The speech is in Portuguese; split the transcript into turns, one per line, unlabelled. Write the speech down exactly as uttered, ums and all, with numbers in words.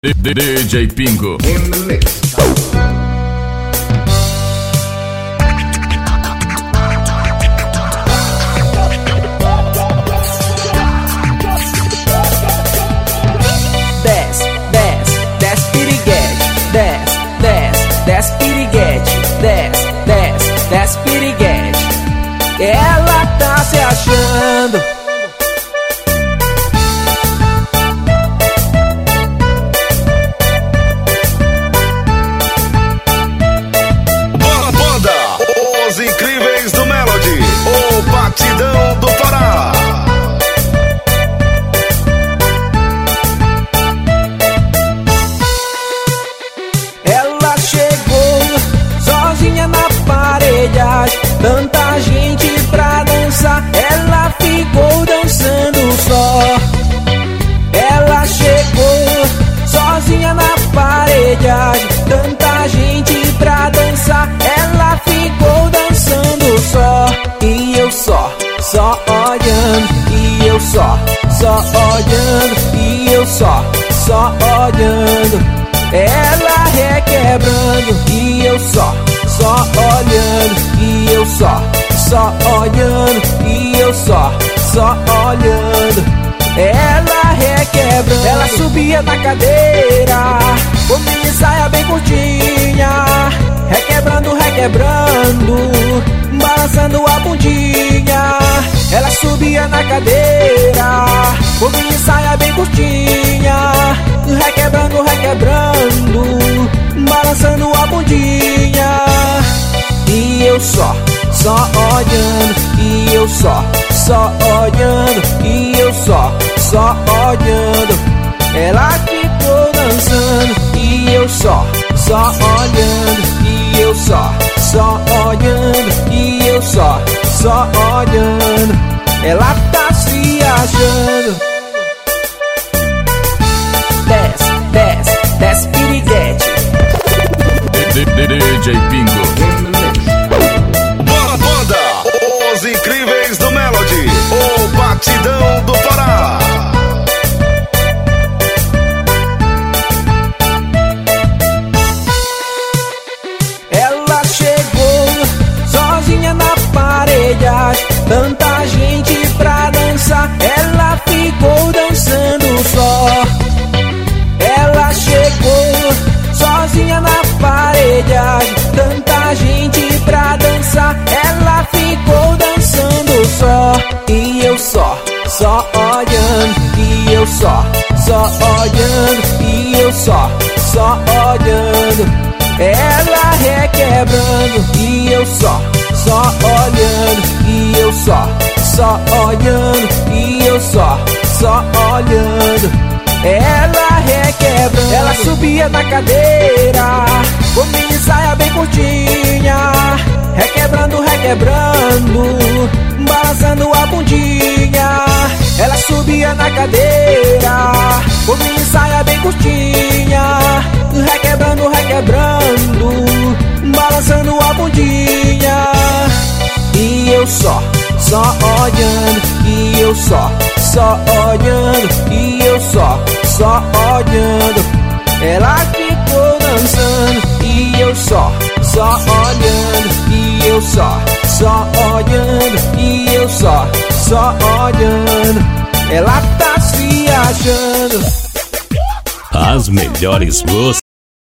D J Pingo in the mix.
Desce, desce, desce piriguete, desce, desce, desce piriguete, desce, desce, desce piriguete. Ela tá se achando.
Os incríveis do Melody, o batidão do Pará.
Ela chegou sozinha na parelhagem, tanta gente pra dançar, ela ficou dançando só. Ela chegou sozinha na parelhagem, tanta gente pra dançar, ela ficou dançando só. E eu só, só olhando, e eu só, só olhando, e eu só, só olhando. Ela requebrando, e eu só, só olhando, e eu só, só olhando, e eu só, só olhando. Ela requebrando, ela subia na cadeira, com minha saia bem curtinha, requebrando, requebrando, balançando a bundinha. Ela subia na cadeira, com minha saia bem curtinha, requebrando, requebrando, balançando a bundinha. E eu só, só olhando, e eu só, só olhando, e eu só, só olhando. Ela ficou dançando, e eu só, só olhando, e eu só, só olhando, e eu só, só olhando. Ela tá se achando. Desce, desce, desce piriguete.
D J Pingo. Bora, banda! Os incríveis do Melody, o batidão do Pará.
Ela chegou sozinha na parelhagem, tanta gente pra dançar, ela ficou dançando só. Ela chegou sozinha na parelhagem, tanta gente pra dançar, ela ficou dançando só. E eu só, só olhando, e eu só, só olhando, e eu só, só olhando. Ela requebrando, e eu só, só olhando, e eu só, só olhando, e eu só, só olhando. Ela requebrando, ela subia na cadeira, com minha saia bem curtinha, requebrando, requebrando, balançando a bundinha. Ela subia na cadeira, com minha saia bem curtinha, requebrando, requebrando, balançando a bundinha. E eu só, só olhando, e eu só, só olhando, e eu só, só olhando. Ela ficou dançando, e eu só, só olhando, e eu só, só olhando, e eu só, só olhando. Ela tá se achando.
As melhores músicas.